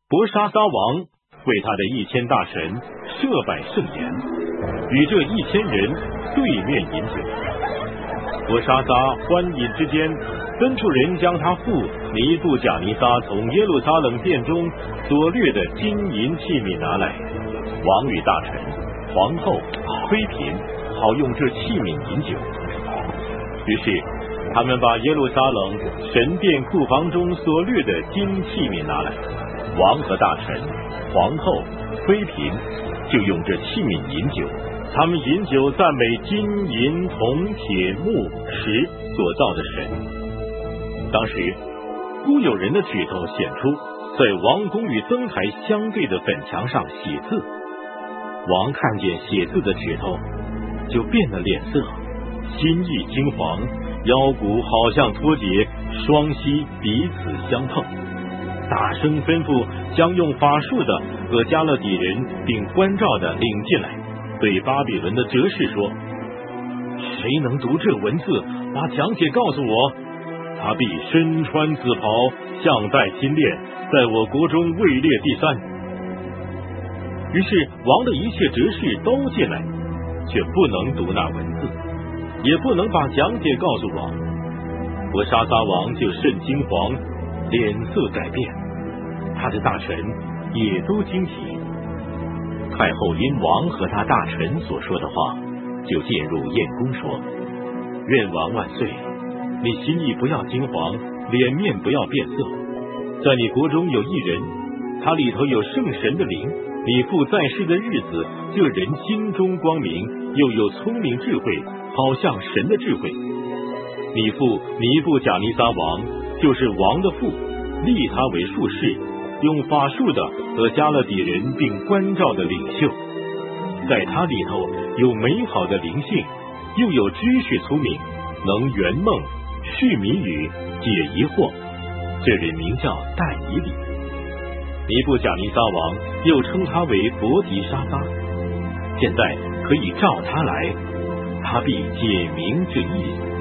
伯沙撒王为他的1000大臣设摆盛筵，与这1000人对面饮酒。伯沙撒欢饮之间，吩咐人将他父尼布甲尼撒从耶路撒冷殿中所掠的金银器皿拿来，王与大臣、皇后、妃嫔好用这器皿饮酒。于是他们把耶路撒冷神殿库房中所掠的金器皿拿来，王和大臣、皇后、妃嫔就用这器皿饮酒。他们饮酒赞美金银铜铁木石所造的神。当时忽有人的指头显出，在王宫与灯台相对的粉墙上写字。王看见写字的指头，就变了脸色，心意惊惶，腰骨好像脱节，双膝彼此相碰，大声吩咐将用法术的和加勒底人并关照的领进来，对巴比伦的哲士说：谁能读这文字，把讲解告诉我，他必身穿紫袍，项戴金链，在我国中位列第3。于是王的一切哲士都进来，却不能读那文字，也不能把讲解告诉王。伯沙撒王就甚惊惶，脸色改变，他的大臣也都惊奇。太后因王和他大臣所说的话，就进入宴宫说：愿王万岁，你心意不要惊惶，脸面不要变色。在你国中有一人，他里头有圣神的灵，你父在世的日子，这人心中光明，又有聪明智慧，好像神的智慧。你父尼布甲尼撒王就是王的父，立他为术士，用法术的和加勒底人并关照的领袖。在他里头有美好的灵性，又有知识聪明，能圆梦、释谜语、解疑惑。这人名叫但以理。尼布甲尼撒王又称他为伯提沙撒。现在可以召他来，他必解明这意思。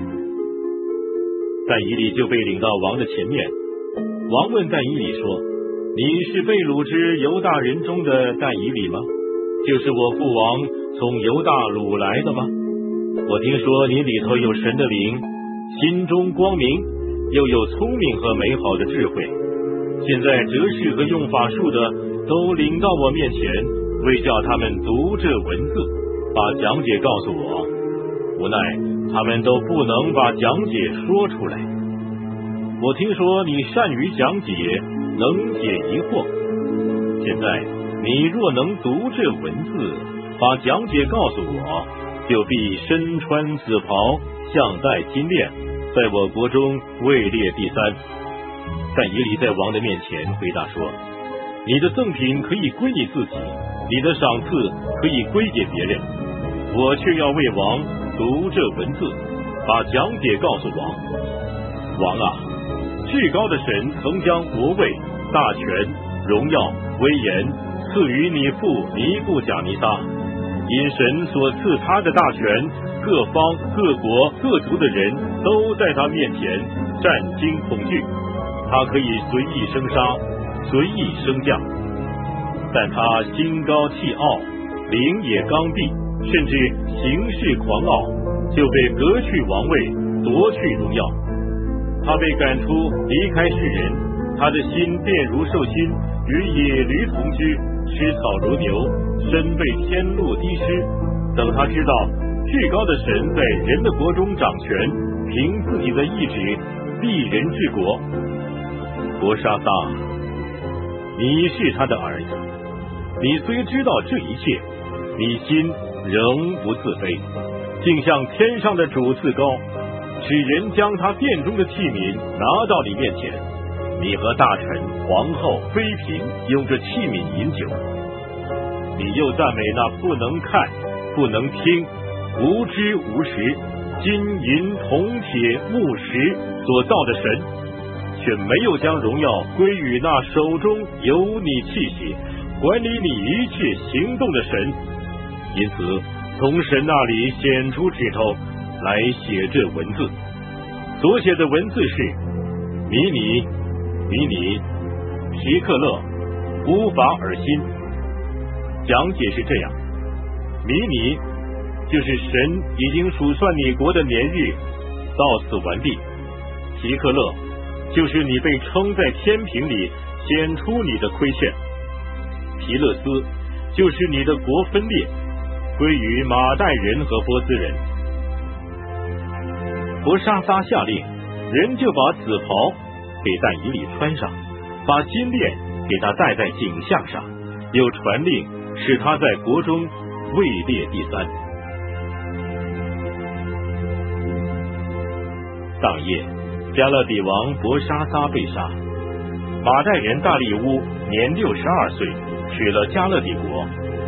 但以理就被领到王的前面。王问但以理说：你是被掳之犹大人中的但以理吗？就是我父王从犹大掳来的吗？我听说你里头有神的灵，心中光明，又有聪明和美好的智慧。现在哲士和用法术的都领到我面前，为叫他们读这文字，把讲解告诉我。无奈他们都不能把讲解说出来。我听说你善于讲解，能解疑惑。现在你若能读这文字，把讲解告诉我，就必身穿紫袍，项戴金链，在我国中位列第3。但以理在王的面前回答说：你的赠品可以归你自己，你的赏赐可以归给别人，我却要为王读这文字，把讲解告诉王。王啊，至高的神曾将国位、大权、荣耀、威严赐予你父尼布甲尼撒，因神所赐他的大权，各方各国各族的人都在他面前战惊恐惧。他可以随意生杀，随意升降，但他心高气傲，灵也刚愎，甚至行事狂傲，就被革去王位，夺去荣耀。他被赶出，离开世人，他的心便如兽心，与野驴同居，吃草如牛，身被天路滴湿。等他知道至高的神在人的国中掌权，凭自己的意志立人治国。伯沙撒，你是他的儿子，你虽知道这一切，你心仍不自卑，竟向天上的主自高，使人将他殿中的器皿拿到你面前。你和大臣、皇后、妃嫔用这器皿饮酒。你又赞美那不能看、不能听、无知无识、金银铜铁木石所造的神，却没有将荣耀归于那手中有你气息、管理你一切行动的神。因此从神那里显出指头来写这文字。所写的文字是：米尼、米尼、皮克勒、 无法而新。讲解是这样：米尼就是神已经数算你国的年日，到此完毕。提克勒就是你被称在天平里显出你的亏欠。皮勒斯就是你的国分裂，归于马代人和波斯人。伯沙撒下令，人就把紫袍给但以理穿上，把金链给他戴在颈项上，又传令使他在国中位列第3。当夜，加勒底王伯沙撒被杀。马代人大利乌年62岁，取了加勒底国，